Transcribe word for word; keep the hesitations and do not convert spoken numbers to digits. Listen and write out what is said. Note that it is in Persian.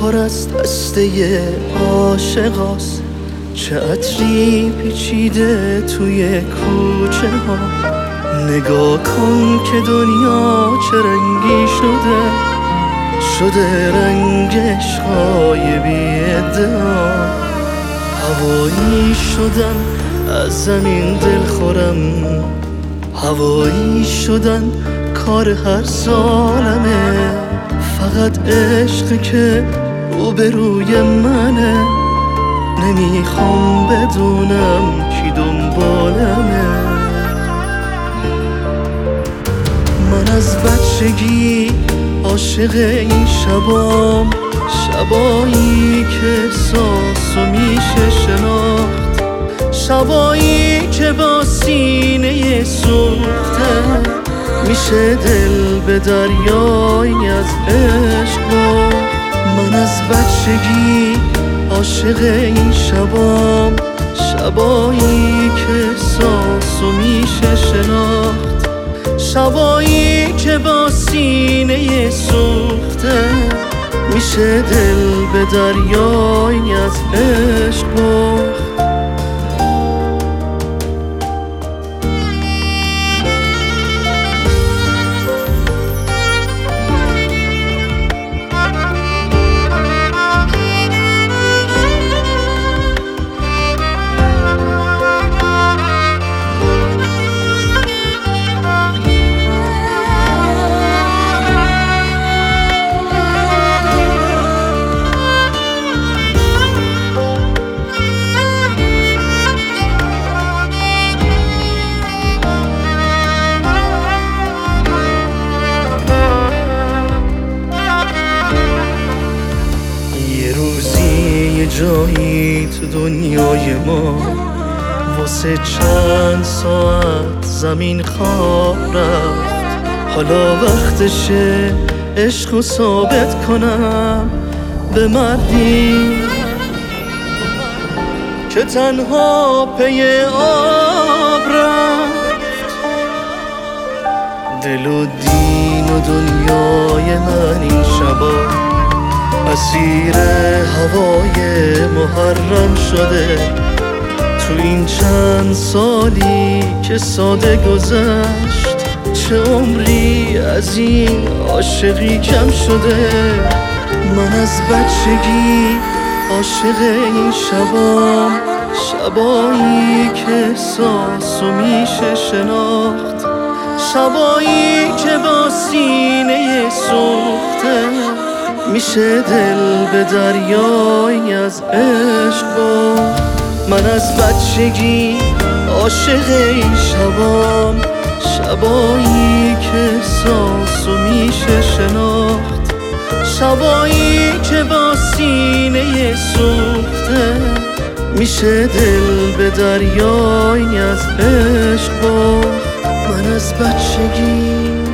پر از دسته عاشقاست، چه عطری پیچیده توی کوچه ها. نگاه کن که دنیا چه رنگی شده، شده رنگ عشقای بی ادعا. هوایی شدن از زمین دل خورم، هوایی شدن کار هر ظالمه. فقط عشق که روبروی منه، نمیخوام بدونم کی دنبالمه. من از بچگی عاشق این شبام، شبایی که احساسو میشه شناخت، شبایی که با سینه سوخته میشه دل به دریایی از عشق باخت. من از بچگی عاشق این شبام، شبایی که احساسو میشه شناخت، شبایی که با سینه سوخته میشه دل به دریایی از عشق باخت. جایی تو دنیای ما واسه چند ساعت زمین خواب رفت. حالا وقتشه عشقو ثابت کنم به مردی که تنها پی آب رفت. دل و دین و دنیای من این شبا اسیر هوای محرم شده. تو این چند سالی که ساده گذشت، چه عمری از این عاشقی کم شده. من از بچگی عاشق این شبام، شبایی که احساسو میشه شناخت، شبایی که با سینه سوخته میشه دل به دریایی از عشق باخت. من از بچگی عاشق این شبام، شبایی که احساسو میشه شناخت، شبایی که با سینه سوخته میشه دل به دریایی از عشق باخت. من از بچگی